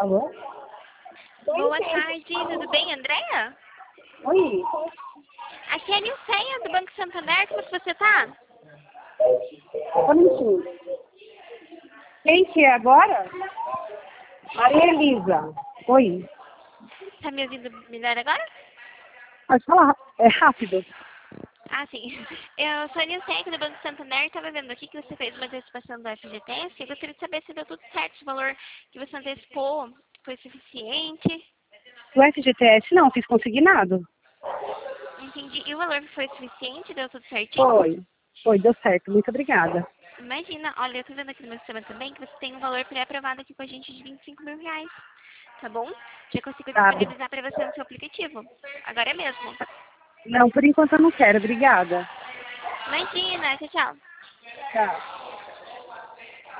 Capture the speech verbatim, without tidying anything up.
Alô? Boa tarde, tudo bem, Andréia? Oi. Aqui é a Nilceia, do Banco Santander, como é que você tá? Um minutinho. Quem que é agora? Maria Elisa. Oi. Tá me ouvindo melhor agora? Pode falar. É rápido. Ah, sim. Eu sou a Nilceia, do Banco Santander, estava vendo aqui que você fez uma antecipação do F G T S e eu gostaria de saber se deu tudo certo, o valor que você antecipou foi suficiente. O F G T S não, fiz consignado. Entendi. E o valor foi suficiente? Deu tudo certinho? Foi. Foi, deu certo. Muito obrigada. Imagina, olha, eu tô vendo aqui no meu sistema também que você tem um valor pré-aprovado aqui com a gente de vinte e cinco mil reais. Tá bom? Já consigo Tá. disponibilizar para você no seu aplicativo. Agora é mesmo. Não, por enquanto eu não quero. Obrigada. Imagina, tchau, tchau. Tchau.